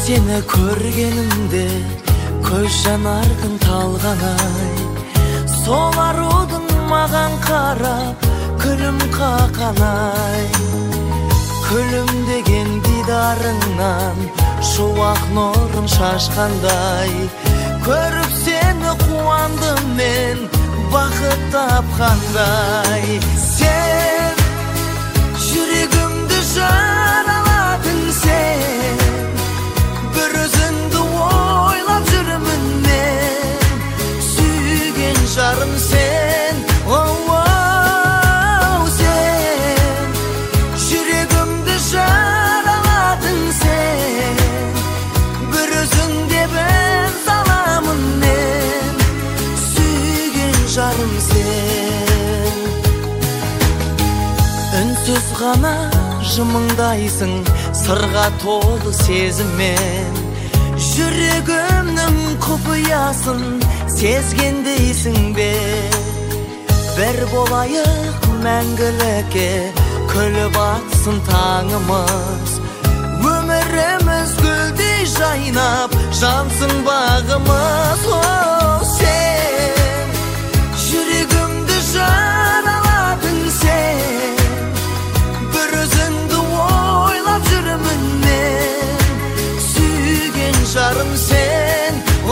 Seni көргенімде көз жанардың талғанай, сол арудың маған қарап күлім қақанай. Күлімдеген дидарыңнан шуақ нұрын шашқандай, көріп сені қуандым мен бақыт тапқандай. Сен жүрегімді жараладың, сен бір өзіңді ойлап жүрмін мен, сүйген жарым сен. Сен жүрегімді жараладың, сен бір өзіңде ben salamın мен, сүйген жарым сен. Үнсіз ғана жымыңдайсың, сырға толы сезіммен, жүрегімнің құпиясын сезгендейсің бе? Бір болайық мәңгілікке, күліп атсын таңымыз, өміріміз гүлдей жайнап жансың бағымыз. Сен жүрегімді жараладың, сен бір өзіңді ойлап жүрмін мен, сүйген жарым сен.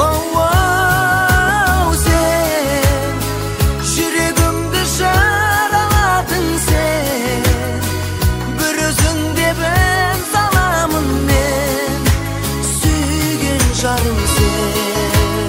Сен жүрегімді жараладың, сен бір өзіңде ben salamın мен, сүйген жарым сен.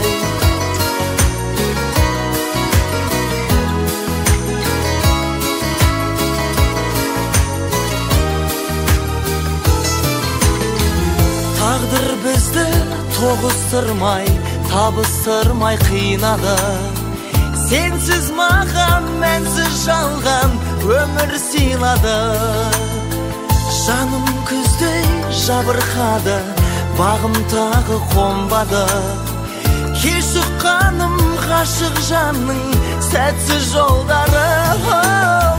Тағдыр бізді тоғыстырмай, табыстырмай қинады. Сенсіз маған мәнсіз жалған өмір сыйлады. Жаным күздей жабырқады, бағым тағы қонбады. Кеш ұққаным ғашық жанның сәтсіз жолдары.